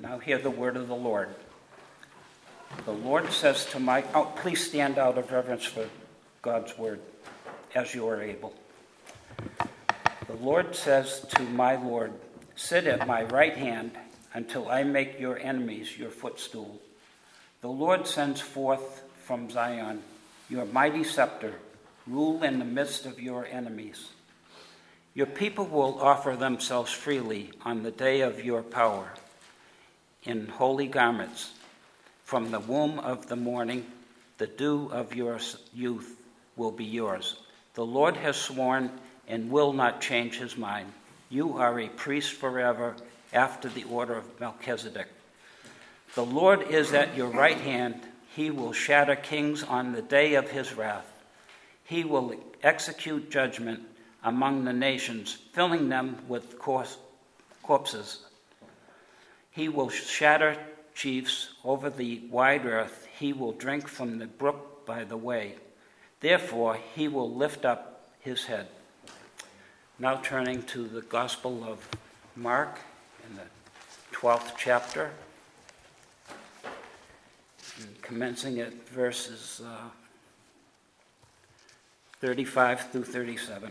Now hear the word of the Lord. The Lord says to my... Oh, please stand out of reverence for God's word as you are able. The Lord says to my Lord, sit at my right hand until I make your enemies your footstool. The Lord sends forth from Zion your mighty scepter. Rule in the midst of your enemies. Your people will offer themselves freely on the day of your power in holy garments. From the womb of the morning, the dew of your youth will be yours. The Lord has sworn and will not change his mind. You are a priest forever after the order of Melchizedek. The Lord is at your right hand. He will shatter kings on the day of his wrath. He will execute judgment among the nations, filling them with corpses. He will shatter chiefs over the wide earth. He will drink from the brook by the way. Therefore, he will lift up his head. Now turning to the Gospel of Mark in the 12th chapter, and commencing at verses 35 through 37.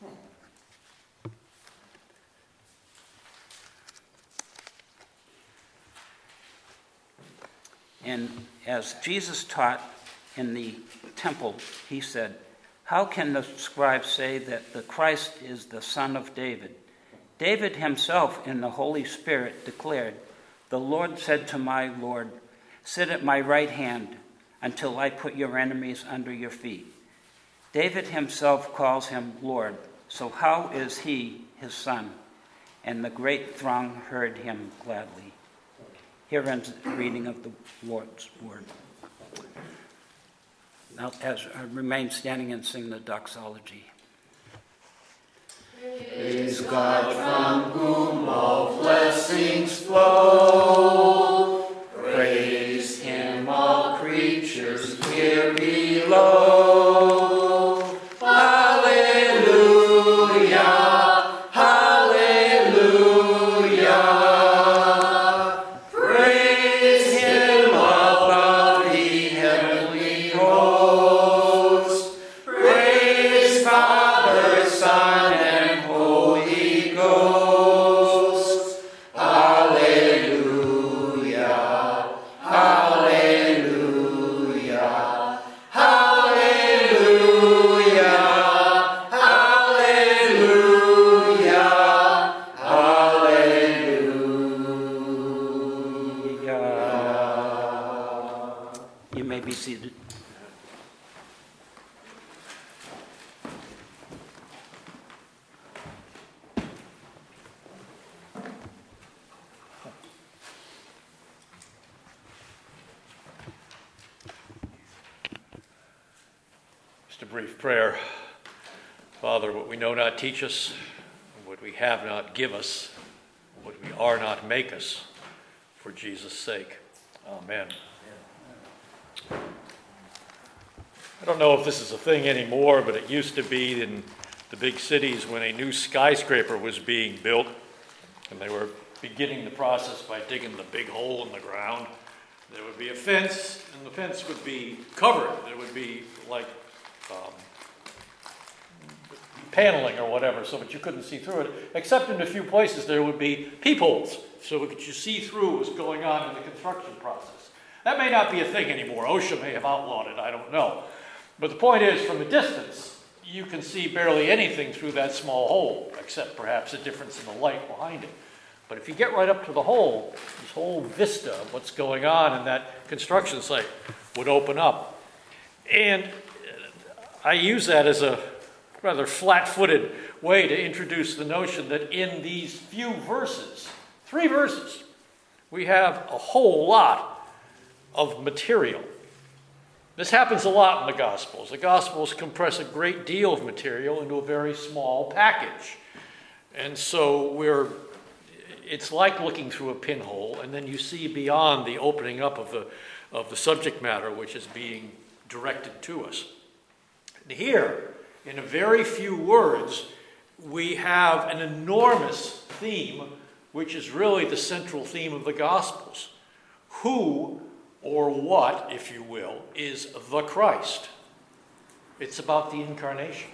And as Jesus taught in the temple, he said, how can the scribes say that the Christ is the son of David? David himself in the Holy Spirit declared, the Lord said to my Lord, sit at my right hand until I put your enemies under your feet. David himself calls him Lord, so how is he his son? And the great throng heard him gladly. Here ends the reading of the Lord's word. Now, as I remain standing and sing the doxology. Praise God from whom all blessings flow. Praise him, all creatures here below. Just a brief prayer. Father, what we know not teach us, what we have not give us, what we are not make us, for Jesus' sake. Amen. I don't know if this is a thing anymore, but it used to be in the big cities when a new skyscraper was being built, and they were beginning the process by digging the big hole in the ground. There would be a fence, and the fence would be covered. It would be like paneling or whatever, so that you couldn't see through it, except in a few places there would be peepholes, so that you see through what was going on in the construction process. That may not be a thing anymore. OSHA may have outlawed it, I don't know. But the point is, from a distance, you can see barely anything through that small hole, except perhaps a difference in the light behind it. But if you get right up to the hole, this whole vista of what's going on in that construction site would open up. And I use that as a rather flat-footed way to introduce the notion that in these few verses, 3 verses, we have a whole lot of material. This happens a lot in the Gospels. The Gospels compress a great deal of material into a very small package. And so it's like looking through a pinhole, and then you see beyond the opening up of the subject matter which is being directed to us. And here, in a very few words, we have an enormous theme which is really the central theme of the Gospels. Who, or what, if you will, is the Christ? It's about the incarnation.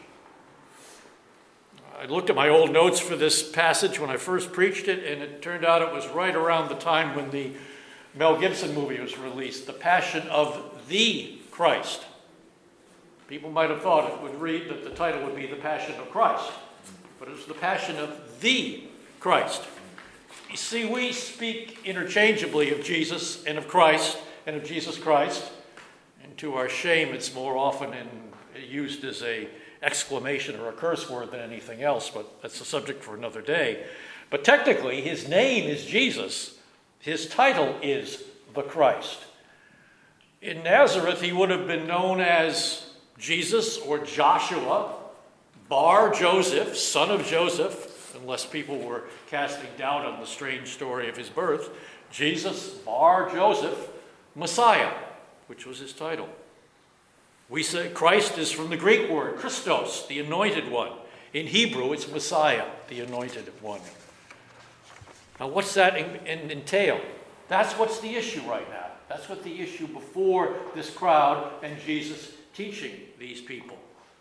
I looked at my old notes for this passage when I first preached it, and it turned out it was right around the time when the Mel Gibson movie was released, The Passion of the Christ. People might have thought it would read that the title would be The Passion of Christ, but it was The Passion of the Christ. You see, we speak interchangeably of Jesus and of Christ and of Jesus Christ, and to our shame, it's more often used as a exclamation or a curse word than anything else, but that's a subject for another day. But technically, his name is Jesus. His title is the Christ. In Nazareth, he would have been known as Jesus or Joshua, Bar Joseph, son of Joseph, unless people were casting doubt on the strange story of his birth. Jesus, Bar Joseph, Messiah, which was his title. We say Christ is from the Greek word, Christos, the anointed one. In Hebrew, it's Messiah, the anointed one. Now, what's that entail? That's what's the issue right now. That's what the issue before this crowd and Jesus teaching these people.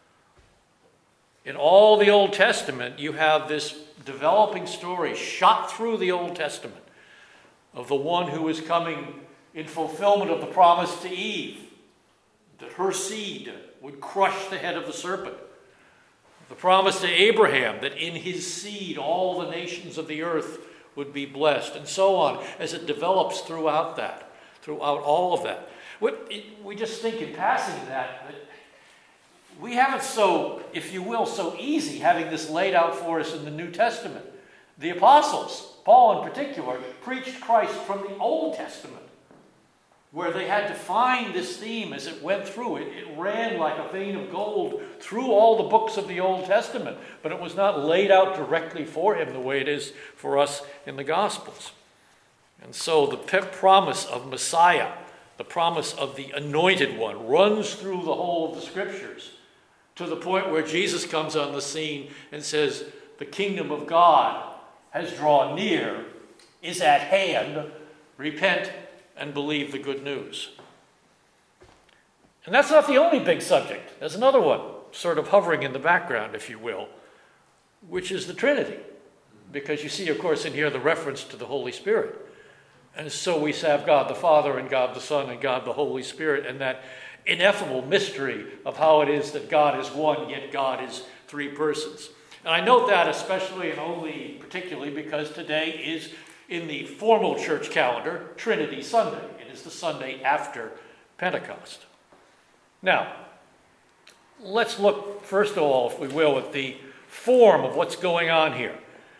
In all the Old Testament, you have this developing story shot through the Old Testament of the one who is coming in fulfillment of the promise to Eve, that her seed would crush the head of the serpent. The promise to Abraham that in his seed all the nations of the earth would be blessed, and so on, as it develops throughout all of that. We just think in passing that we have it so, if you will, so easy having this laid out for us in the New Testament. The apostles, Paul in particular, preached Christ from the Old Testament, where they had to find this theme as it went through. It ran like a vein of gold through all the books of the Old Testament, but it was not laid out directly for him the way it is for us in the Gospels. And so the promise of Messiah, the promise of the anointed one, runs through the whole of the Scriptures to the point where Jesus comes on the scene and says, the kingdom of God has drawn near, is at hand, repent and believe the good news. And that's not the only big subject. There's another one, sort of hovering in the background, if you will, which is the Trinity. Because you see, of course, in here the reference to the Holy Spirit. And so we have God the Father and God the Son and God the Holy Spirit, and that ineffable mystery of how it is that God is one, yet God is three persons. And I note that especially and only particularly because today is, in the formal church calendar, Trinity Sunday. It is the Sunday after Pentecost. Now, let's look, first of all, if we will, at the form of what's going on here.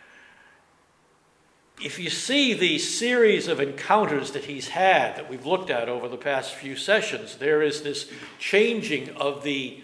If you see the series of encounters that he's had, that we've looked at over the past few sessions, there is this changing of the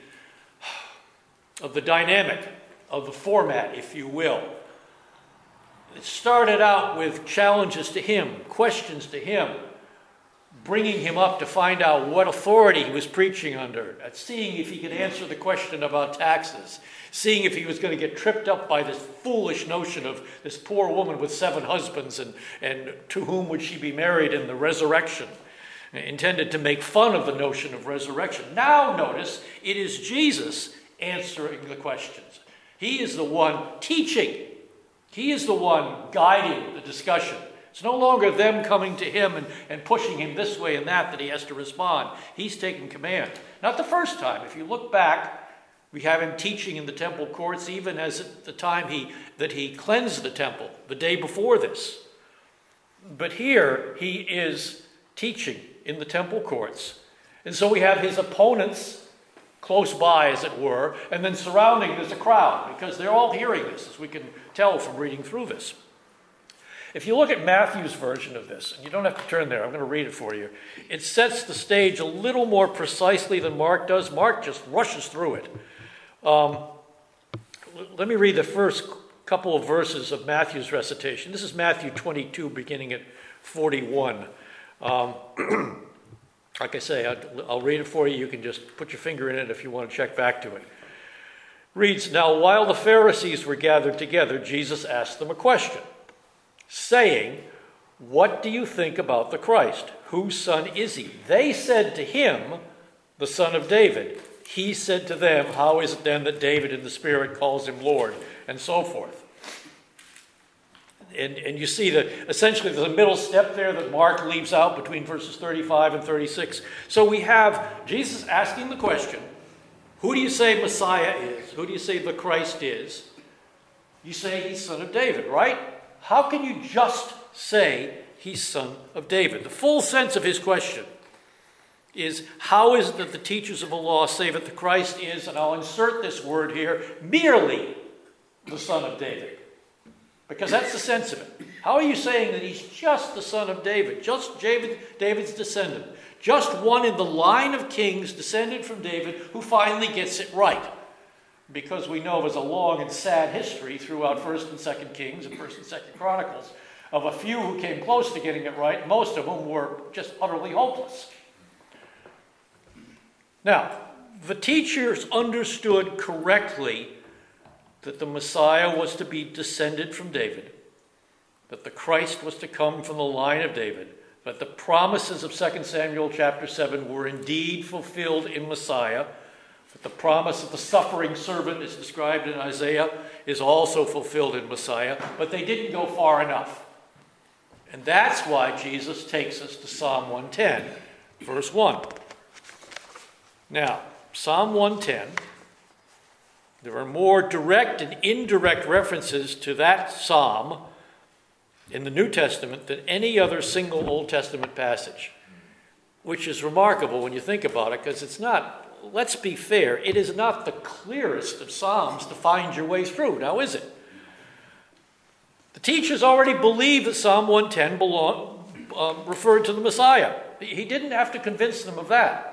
dynamic, of the format, if you will. It started out with challenges to him, questions to him, bringing him up to find out what authority he was preaching under, seeing if he could answer the question about taxes, seeing if he was going to get tripped up by this foolish notion of this poor woman with 7 husbands and to whom would she be married in the resurrection, intended to make fun of the notion of resurrection. Now notice, it is Jesus answering the questions. He is the one teaching. He is the one guiding the discussion. It's no longer them coming to him and pushing him this way and that he has to respond. He's taking command. Not the first time. If you look back, we have him teaching in the temple courts, even as at the time that he cleansed the temple, the day before this. But here, he is teaching in the temple courts. And so we have his opponents close by, as it were, and then surrounding there's a crowd, because they're all hearing this, as we can tell from reading through this. If you look at Matthew's version of this, and you don't have to turn there, I'm going to read it for you, it sets the stage a little more precisely than Mark does. Mark just rushes through it. Let me read the first couple of verses of Matthew's recitation. This is Matthew 22, beginning at 41. Like I say, I'll read it for you. You can just put your finger in it if you want to check back to it. Reads, "Now while the Pharisees were gathered together, Jesus asked them a question, saying, "What do you think about the Christ? Whose son is he?" They said to him, "The son of David." He said to them, "How is it then that David in the Spirit calls him Lord?" And so forth. And you see that essentially there's a middle step there that Mark leaves out between verses 35 and 36. So we have Jesus asking the question, who do you say Messiah is? Who do you say the Christ is? You say he's son of David, right? How can you just say he's son of David? The full sense of his question is, how is it that the teachers of the law say that the Christ is, and I'll insert this word here, merely the son of David? Because that's the sense of it. How are you saying that he's just the son of David, just David's descendant, just one in the line of kings descended from David who finally gets it right? Because we know there's a long and sad history throughout 1st and 2nd Kings and 1st and 2nd Chronicles of a few who came close to getting it right. Most of them were just utterly hopeless. Now, the teachers understood correctly that the Messiah was to be descended from David, that the Christ was to come from the line of David, that the promises of 2 Samuel chapter 7 were indeed fulfilled in Messiah, that the promise of the suffering servant is described in Isaiah is also fulfilled in Messiah, but they didn't go far enough. And that's why Jesus takes us to Psalm 110, verse 1. Now, Psalm 110, there are more direct and indirect references to that psalm in the New Testament than any other single Old Testament passage, which is remarkable when you think about it, because it's not, let's be fair, it is not the clearest of psalms to find your way through, now is it? The teachers already believed that Psalm 110 referred to the Messiah. He didn't have to convince them of that.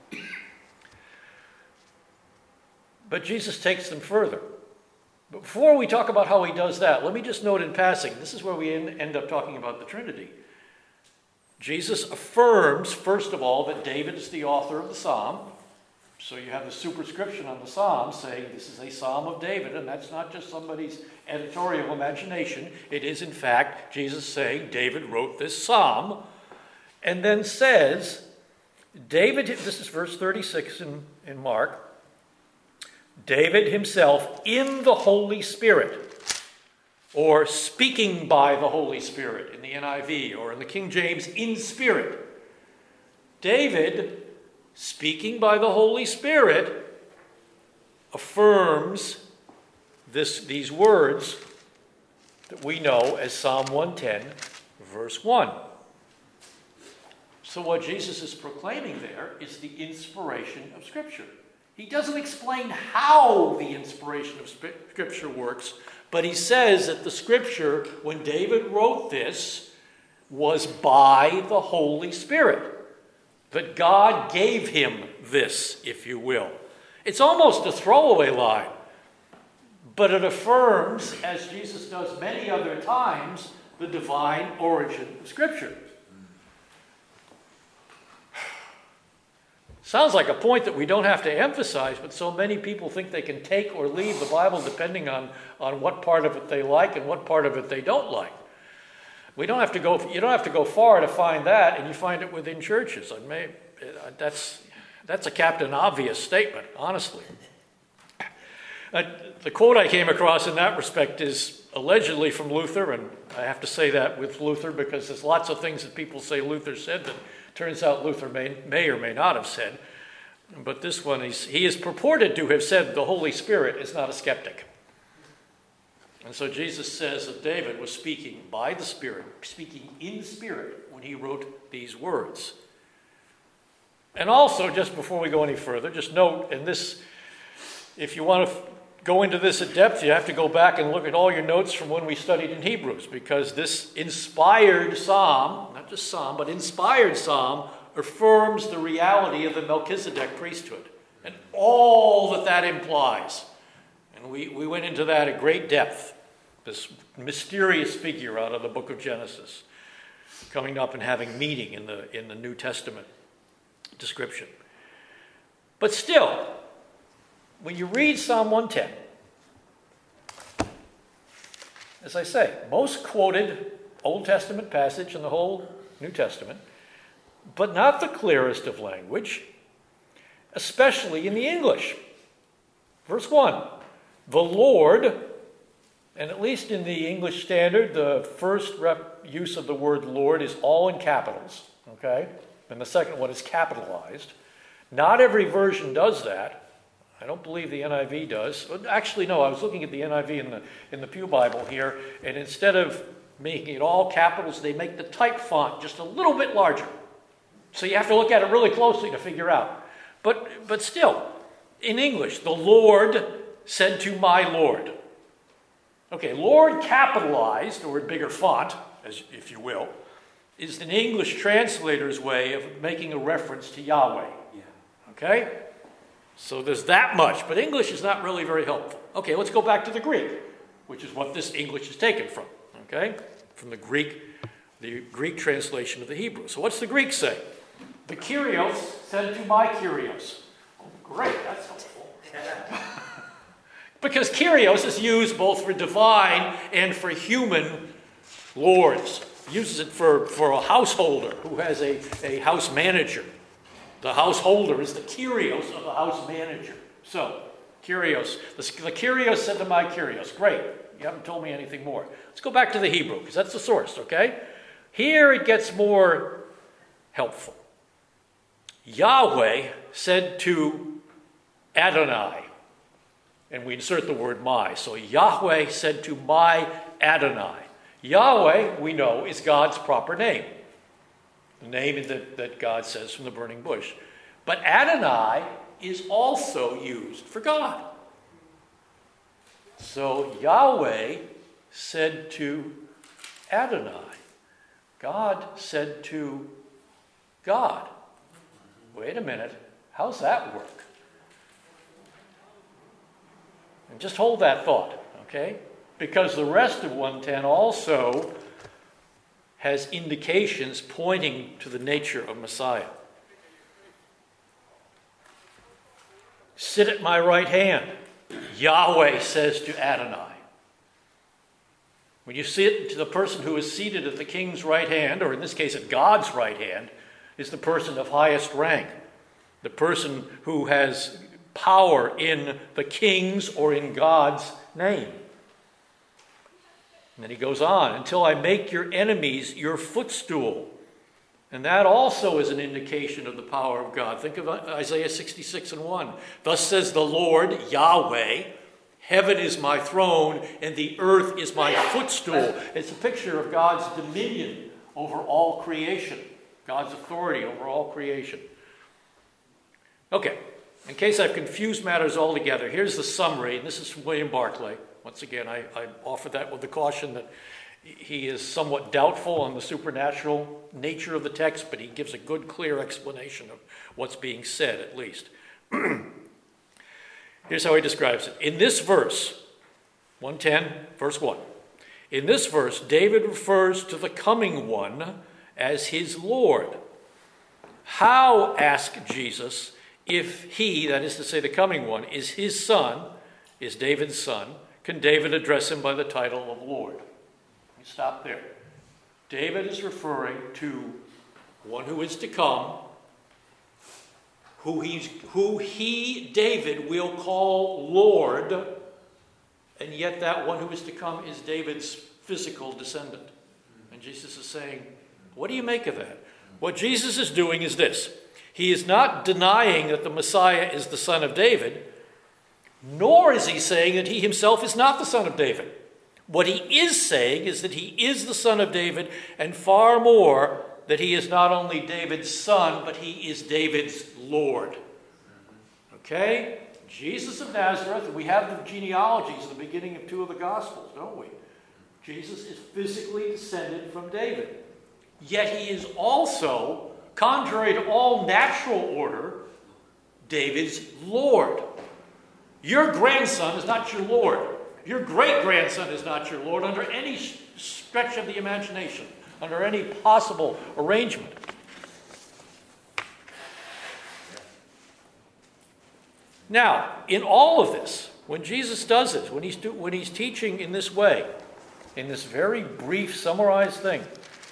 But Jesus takes them further. But before we talk about how he does that, let me just note in passing, this is where we end up talking about the Trinity. Jesus affirms, first of all, that David is the author of the psalm. So you have the superscription on the psalm saying this is a psalm of David, and that's not just somebody's editorial imagination. It is, in fact, Jesus saying David wrote this psalm, and then says, David, this is verse 36 in Mark, David himself in the Holy Spirit, or speaking by the Holy Spirit in the NIV, or in the King James, in spirit. David, speaking by the Holy Spirit, affirms these words that we know as Psalm 110, verse 1. So what Jesus is proclaiming there is the inspiration of Scripture. He doesn't explain how the inspiration of Scripture works, but he says that the Scripture, when David wrote this, was by the Holy Spirit. That God gave him this, if you will. It's almost a throwaway line, but it affirms, as Jesus does many other times, the divine origin of Scripture. Sounds like a point that we don't have to emphasize, but so many people think they can take or leave the Bible depending on what part of it they like and what part of it they don't like. You don't have to go far to find that, and you find it within churches. That's a Captain Obvious statement, honestly. The quote I came across in that respect is allegedly from Luther, and I have to say that with Luther because there's lots of things that people say Luther said that turns out Luther may or may not have said. But this one, he is purported to have said the Holy Spirit is not a skeptic. And so Jesus says that David was speaking by the Spirit, speaking in spirit when he wrote these words. And also, just before we go any further, just note, and this, if you want to go into this at depth, you have to go back and look at all your notes from when we studied in Hebrews, because this inspired psalm, not just psalm, but inspired psalm, affirms the reality of the Melchizedek priesthood and all that implies. And we went into that at great depth, this mysterious figure out of the book of Genesis, coming up and having meaning in the New Testament description. But still, when you read Psalm 110, as I say, most quoted Old Testament passage in the whole New Testament, but not the clearest of language, especially in the English. Verse 1, the Lord, and at least in the English Standard, the first use of the word Lord is all in capitals, okay? And the second one is capitalized. Not every version does that. I don't believe the NIV does. Actually, no, I was looking at the NIV in the Pew Bible here, and instead of making it all capitals, they make the type font just a little bit larger. So you have to look at it really closely to figure out. But still, in English, the Lord said to my Lord. Okay, Lord capitalized, or bigger font, if you will, is an English translator's way of making a reference to Yahweh. Okay? So there's that much, but English is not really very helpful. Okay, let's go back to the Greek, which is what this English is taken from. Okay? From the Greek translation of the Hebrew. So what's the Greek say? The Kyrios said to my Kyrios. Oh, great, that's helpful. Because Kyrios is used both for divine and for human lords. He uses it for a householder who has a house manager. The householder is the Kyrios of the house manager. So, Kyrios. The Kyrios said to my Kyrios. Great. You haven't told me anything more. Let's go back to the Hebrew, because that's the source, okay? Here it gets more helpful. Yahweh said to Adonai, and we insert the word my. So Yahweh said to my Adonai. Yahweh, we know, is God's proper name. The name that God says from the burning bush. But Adonai is also used for God. So Yahweh said to Adonai. God said to God. Wait a minute. How's that work? And just hold that thought, okay? Because the rest of 110 also has indications pointing to the nature of Messiah. Sit at my right hand, Yahweh says to Adonai. When you sit, the person who is seated at the king's right hand, or in this case at God's right hand, is the person of highest rank. The person who has power in the king's or in God's name. And then he goes on, until I make your enemies your footstool. And that also is an indication of the power of God. Think of Isaiah 66:1. Thus says the Lord, Yahweh, heaven is my throne and the earth is my footstool. It's a picture of God's dominion over all creation. God's authority over all creation. Okay, in case I've confused matters altogether, here's the summary, and this is from William Barclay. Once again, I offer that with the caution that he is somewhat doubtful on the supernatural nature of the text, but he gives a good, clear explanation of what's being said, at least. Here's how he describes it. In this verse, 110, verse 1, in this verse, David refers to the coming one as his Lord. How, asked Jesus, if he, that is to say the coming one, is his son, is David's son, can David address him by the title of Lord? Let me stop there. David is referring to one who is to come, who he, David, will call Lord, and yet that one who is to come is David's physical descendant. And Jesus is saying, what do you make of that? What Jesus is doing is this. He is not denying that the Messiah is the son of David, nor is he saying that he himself is not the son of David. What he is saying is that he is the son of David, and far more, that he is not only David's son, but he is David's Lord. Okay? Jesus of Nazareth, and we have the genealogies at the beginning of 2 of the Gospels, don't we? Jesus is physically descended from David. Yet he is also, contrary to all natural order, David's Lord. Your grandson is not your Lord. Your great-grandson is not your Lord under any stretch of the imagination, under any possible arrangement. Now, in all of this, when Jesus does it, when he's teaching in this way, in this very brief, summarized thing.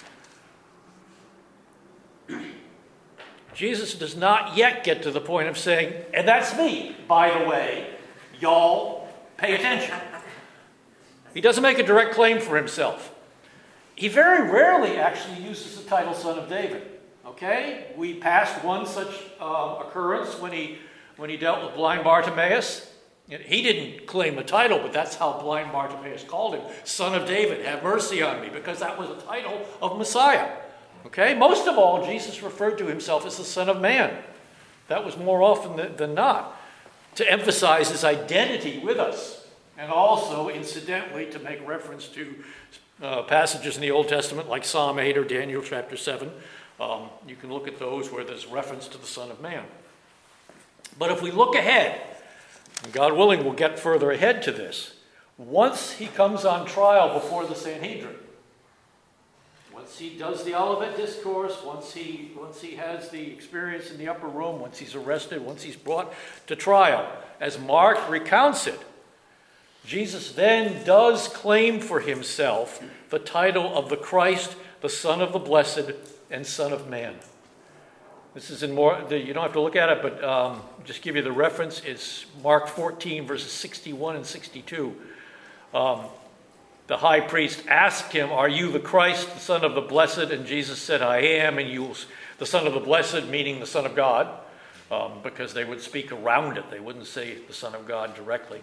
Jesus does not yet get to the point of saying, and that's me, by the way, y'all pay attention. He doesn't make a direct claim for himself. He very rarely actually uses the title Son of David. Okay? We passed one such occurrence when he dealt with blind Bartimaeus. He didn't claim a title, but that's how blind Bartimaeus called him. Son of David, have mercy on me, because that was a title of Messiah. Okay? Most of all, Jesus referred to himself as the Son of Man. That was more often than not to emphasize his identity with us, and also, incidentally, to make reference to passages in the Old Testament like Psalm 8 or Daniel chapter 7. You can look at those where there's reference to the Son of Man. But if we look ahead, and God willing, we'll get further ahead to this, once he comes on trial before the Sanhedrin, once he does the Olivet Discourse, once he has the experience in the upper room, once he's arrested, once he's brought to trial, as Mark recounts it, Jesus then does claim for himself the title of the Christ, the Son of the Blessed, and Son of Man. This is in more, you don't have to look at it, but just give you the reference. It's Mark 14, verses 61 and 62. The high priest asked him, "Are you the Christ, the Son of the Blessed?" And Jesus said, "I am." And the Son of the Blessed, meaning the Son of God, because they would speak around it. They wouldn't say the Son of God directly.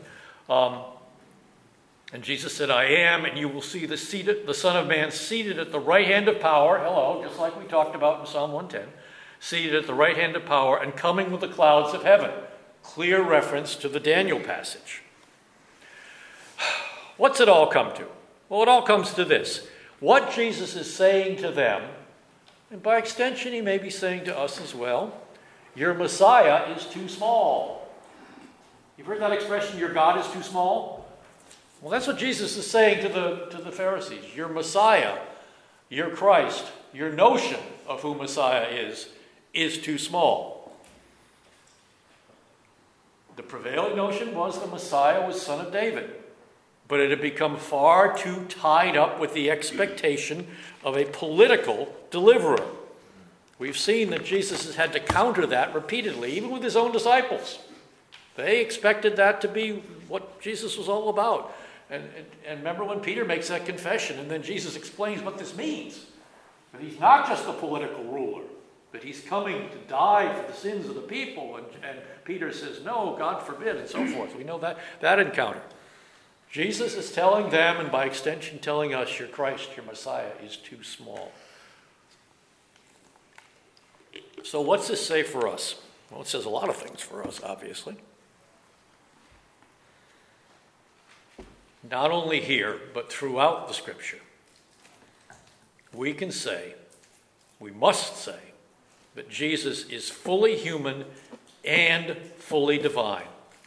And Jesus said, "I am," and you will see the Son of Man seated at the right hand of power. Hello, just like we talked about in Psalm 110. Seated at the right hand of power and coming with the clouds of heaven. Clear reference to the Daniel passage. What's it all come to? Well, it all comes to this. What Jesus is saying to them, and by extension he may be saying to us as well, your Messiah is too small. You've heard that expression, your God is too small? Well, that's what Jesus is saying to the Pharisees. Your Messiah, your Christ, your notion of who Messiah is too small. The prevailing notion was the Messiah was Son of David, but it had become far too tied up with the expectation of a political deliverer. We've seen that Jesus has had to counter that repeatedly, even with his own disciples. They expected that to be what Jesus was all about. And remember when Peter makes that confession, and then Jesus explains what this means. That he's not just a political ruler, but he's coming to die for the sins of the people. And Peter says, no, God forbid, and so forth. We know that encounter. Jesus is telling them, and by extension telling us, your Christ, your Messiah, is too small. So what's this say for us? Well, it says a lot of things for us, obviously. Not only here, but throughout the Scripture, we can say, we must say, that Jesus is fully human and fully divine.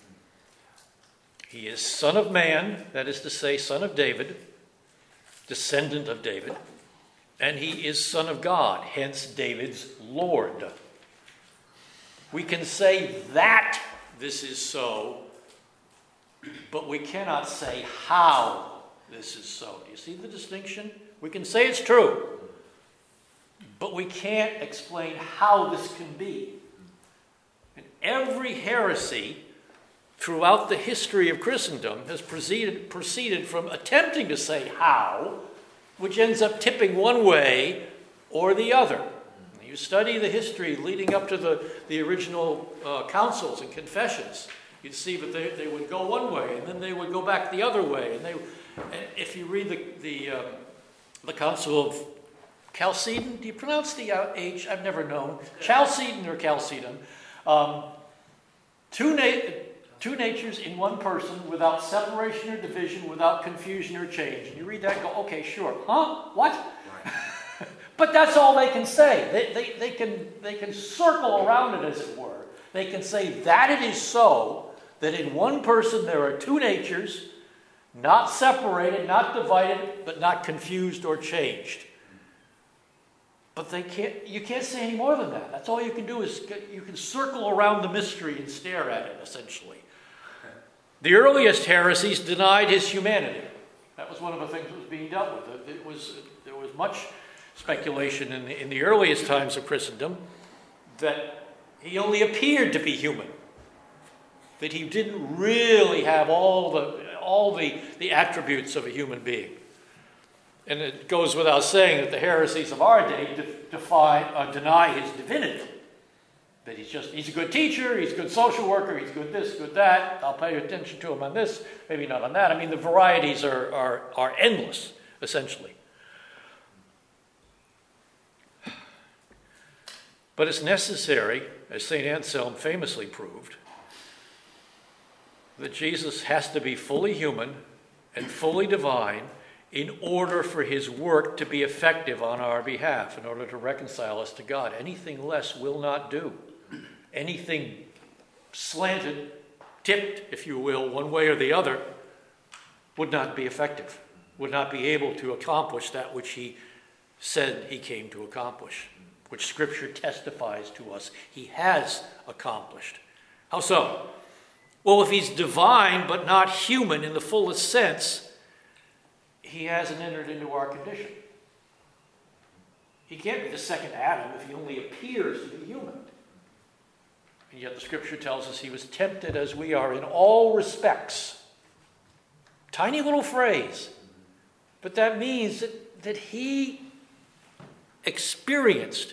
He is Son of Man, that is to say, Son of David, descendant of David, and he is Son of God, hence David's Lord. We can say that this is so, but we cannot say how this is so. Do you see the distinction? We can say it's true, but we can't explain how this can be. And every heresy throughout the history of Christendom has proceeded from attempting to say how, which ends up tipping one way or the other. You study the history leading up to the original councils and confessions, you'd see that they would go one way, and then they would go back the other way. And if you read the Council of Chalcedon, do you pronounce the H? I've never known. Chalcedon or Chalcedon. Two natures in one person without separation or division, without confusion or change. And you read that and go, okay, sure. Huh? What? Right. But that's all they can say. They can circle around it, as it were. They can say that it is so, that in one person there are two natures, not separated, not divided, but not confused or changed. But you can't say any more than that. That's all you can do is you can circle around the mystery and stare at it, essentially. The earliest heresies denied his humanity. That was one of the things that was being dealt with. There was much speculation in the earliest times of Christendom that he only appeared to be human, that he didn't really have all the attributes of a human being. And it goes without saying that the heresies of our day deny his divinity. That he's a good teacher, he's a good social worker, he's good this, good that. I'll pay attention to him on this, maybe not on that. I mean, the varieties are endless, essentially. But it's necessary, as St. Anselm famously proved, that Jesus has to be fully human and fully divine in order for his work to be effective on our behalf, in order to reconcile us to God. Anything less will not do. Anything slanted, tipped, if you will, one way or the other, would not be effective, would not be able to accomplish that which he said he came to accomplish, which Scripture testifies to us he has accomplished. How so? Well, if he's divine but not human in the fullest sense, he hasn't entered into our condition. He can't be the second Adam if he only appears to be human. And yet the Scripture tells us he was tempted as we are in all respects. Tiny little phrase. But that means that he experienced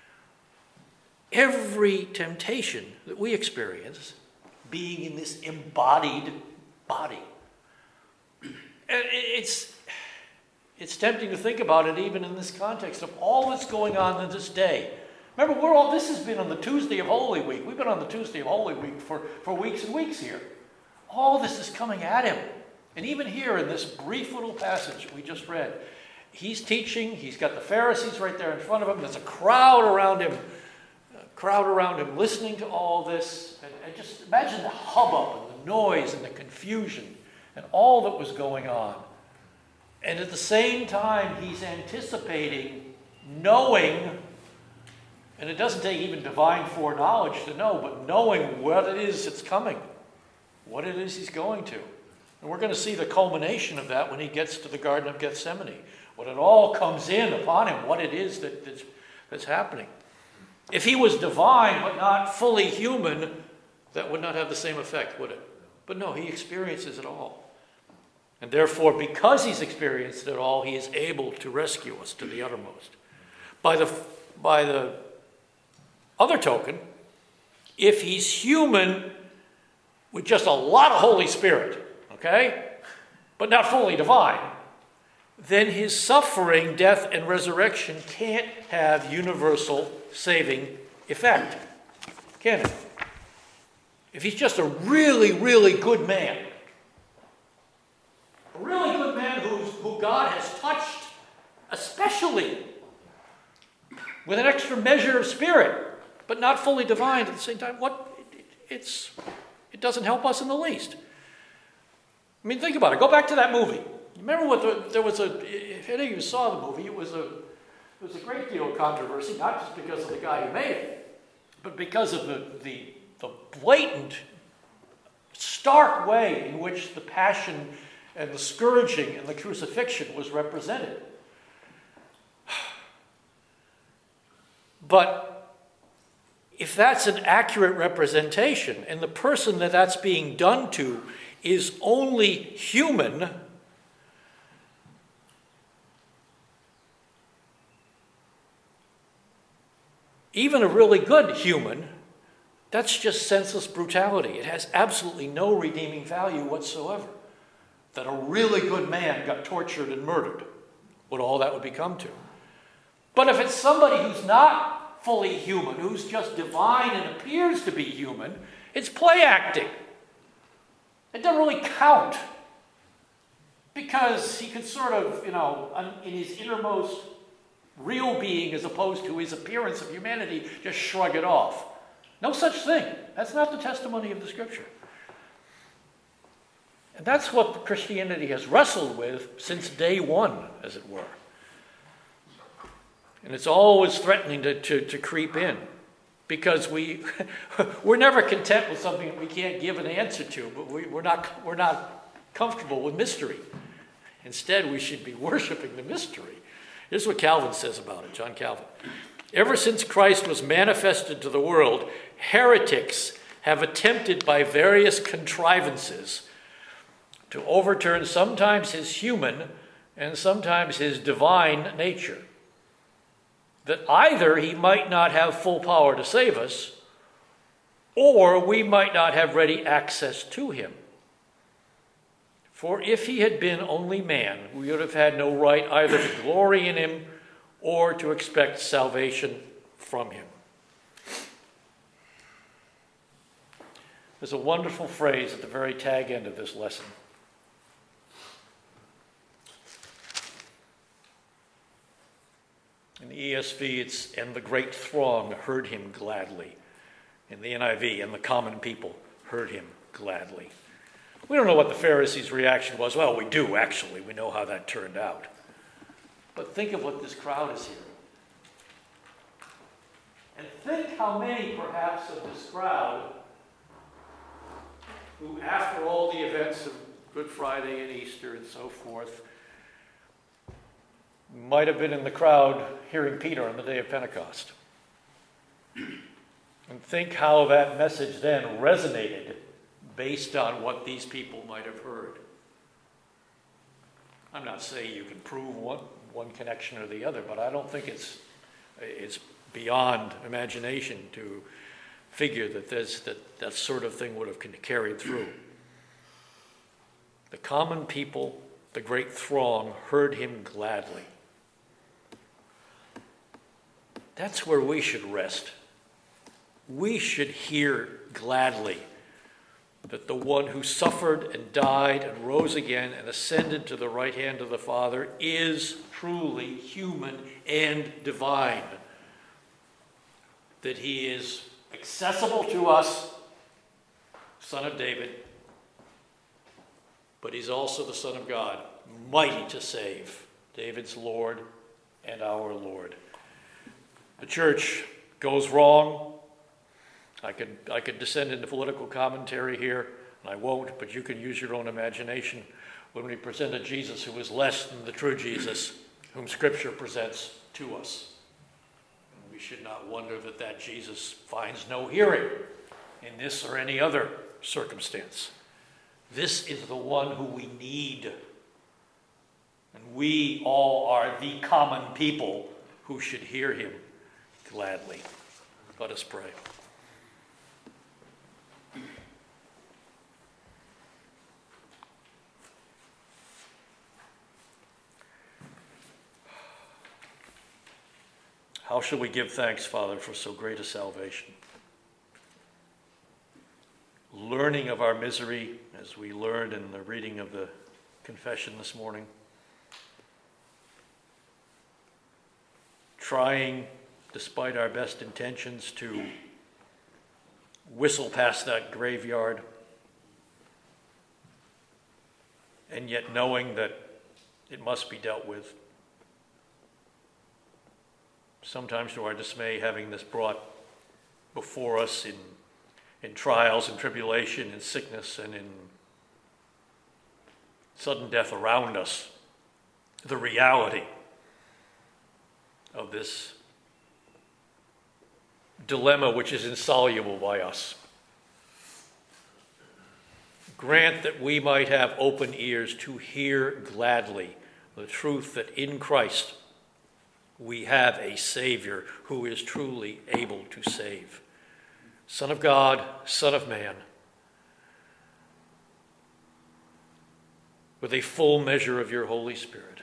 every temptation that we experience, being in this embodied body. And it's tempting to think about it even in this context of all that's going on in this day. Remember, this has been on the Tuesday of Holy Week. We've been on the Tuesday of Holy Week for weeks and weeks here. All this is coming at him. And even here in this brief little passage we just read, he's teaching, he's got the Pharisees right there in front of him, there's a crowd around him listening to all this. And just imagine the hubbub and the noise and the confusion and all that was going on. And at the same time, he's anticipating, knowing, and it doesn't take even divine foreknowledge to know, but knowing what it is that's coming, what it is he's going to. And we're going to see the culmination of that when he gets to the Garden of Gethsemane, when it all comes in upon him, what it is that's happening. If he was divine but not fully human, that would not have the same effect, would it? But no, he experiences it all. And therefore, because he's experienced it all, he is able to rescue us to the uttermost. By the other token, if he's human with just a lot of Holy Spirit, okay, but not fully divine, then his suffering, death, and resurrection can't have universal saving effect, can it? If he's just a really, really good man, a really good man who God has touched, especially with an extra measure of spirit, but not fully divine at the same time, it doesn't help us in the least. I mean, think about it. Go back to that movie. Remember if any of you saw the movie, it was a great deal of controversy, not just because of the guy who made it, but because of the blatant, stark way in which the passion and the scourging and the crucifixion was represented. But if that's an accurate representation, and the person that's being done to is only human, even a really good human, that's just senseless brutality. It has absolutely no redeeming value whatsoever. That a really good man got tortured and murdered, what all that would become to. But if it's somebody who's not fully human, who's just divine and appears to be human, it's play acting. It doesn't really count. Because he could sort of, in his innermost real being, as opposed to his appearance of humanity, just shrug it off. No such thing. That's not the testimony of the Scripture. And that's what Christianity has wrestled with since day one, as it were. And it's always threatening to creep in. Because we're never content with something that we can't give an answer to, but we're not comfortable with mystery. Instead, we should be worshiping the mystery. Here's what Calvin says about it, John Calvin. Ever since Christ was manifested to the world, heretics have attempted by various contrivances to overturn sometimes his human and sometimes his divine nature, that either he might not have full power to save us, or we might not have ready access to him. For if he had been only man, we would have had no right either to glory in him or to expect salvation from him. There's a wonderful phrase at the very tag end of this lesson. In the ESV, it's, "and the great throng heard him gladly." In the NIV, "and the common people heard him gladly." We don't know what the Pharisees' reaction was. Well, we do, actually. We know how that turned out. But think of what this crowd is hearing. And think how many, perhaps, of this crowd who, after all the events of Good Friday and Easter and so forth, might have been in the crowd hearing Peter on the day of Pentecost. And think how that message then resonated based on what these people might have heard. I'm not saying you can prove one connection or the other, but I don't think it's beyond imagination to figure that that sort of thing would have carried through. The common people, the great throng, heard him gladly. That's where we should rest. We should hear gladly that the one who suffered and died and rose again and ascended to the right hand of the Father is truly human and divine. That he is accessible to us, Son of David, but he's also the Son of God, mighty to save, David's Lord and our Lord. The church goes wrong. I could descend into political commentary here, and I won't, but you can use your own imagination when we present a Jesus who is less than the true Jesus, whom Scripture presents to us. And we should not wonder that Jesus finds no hearing in this or any other circumstance. This is the one who we need. And we all are the common people who should hear him gladly. Let us pray. How shall we give thanks, Father, for so great a salvation? Learning of our misery, as we learned in the reading of the confession this morning. Trying, despite our best intentions, to whistle past that graveyard, and yet knowing that it must be dealt with. Sometimes to our dismay, having this brought before us in trials and tribulation, in sickness and in sudden death around us, the reality of this dilemma which is insoluble by us. Grant that we might have open ears to hear gladly the truth that in Christ we have a Savior who is truly able to save. Son of God, Son of Man, with a full measure of your Holy Spirit.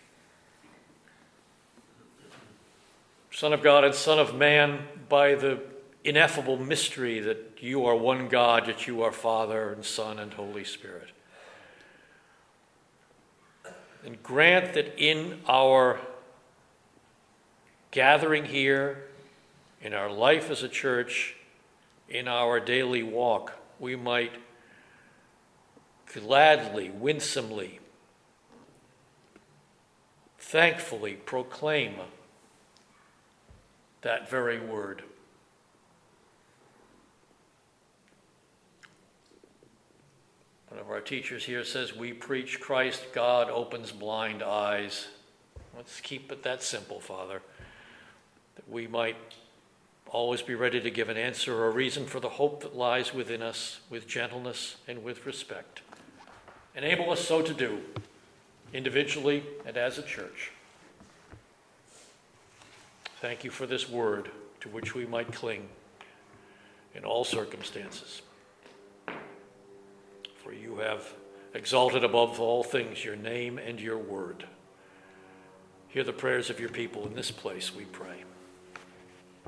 Son of God and Son of Man, by the ineffable mystery that you are one God, that you are Father and Son and Holy Spirit. And grant that in our gathering here, in our life as a church, in our daily walk, we might gladly, winsomely, thankfully proclaim that very word. One of our teachers here says, we preach Christ, God opens blind eyes. Let's keep it that simple, Father, that we might always be ready to give an answer or a reason for the hope that lies within us with gentleness and with respect. Enable us so to do, individually and as a church. Thank you for this word to which we might cling in all circumstances. For you have exalted above all things your name and your word. Hear the prayers of your people in this place, we pray.